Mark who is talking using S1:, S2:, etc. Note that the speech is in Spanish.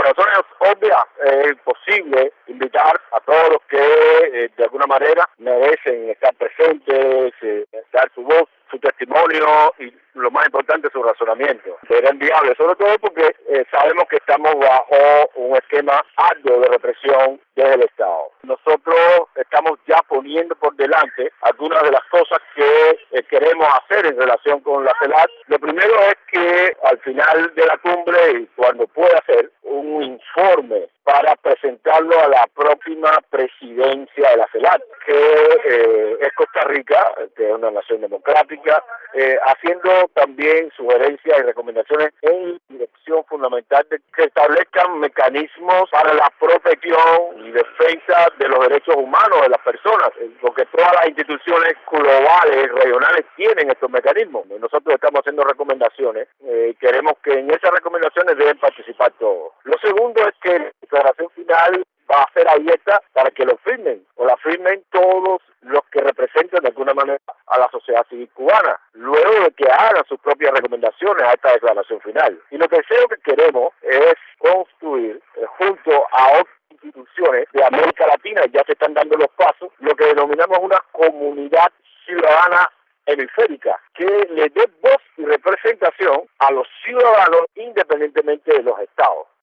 S1: Por razones obvias es imposible invitar a todos los que de alguna manera merecen estar presentes, dar su voz, su testimonio y lo más importante su razonamiento. Será inviable, sobre todo porque sabemos que estamos bajo un esquema arduo de represión desde el Estado. Nosotros estamos ya poniendo por delante algunas de las cosas que queremos hacer en relación con la CELAC. Lo primero es que al final de la cumbre, y cuando pueda hacer, un informe para presentarlo a la próxima presidencia de la CELAC, que es Costa Rica, que es una nación democrática, haciendo también sugerencias y recomendaciones en dirección fundamental de que establezcan mecanismos para la protección y defensa de los derechos humanos de las personas, porque todas las instituciones globales y regionales tienen estos mecanismos. Nosotros estamos haciendo recomendaciones y queremos que en esas recomendaciones deben participar todos. Lo segundo es que la declaración final va a ser abierta para que lo firmen, o la firmen todos los que representan de alguna manera a la sociedad civil cubana, luego de que hagan sus propias recomendaciones a esta declaración final. Y lo tercero que queremos es construir, junto a otras instituciones de América Latina, ya se están dando los pasos, lo que denominamos una comunidad ciudadana hemisférica, que le dé voz y representación a los ciudadanos independientemente de los estados.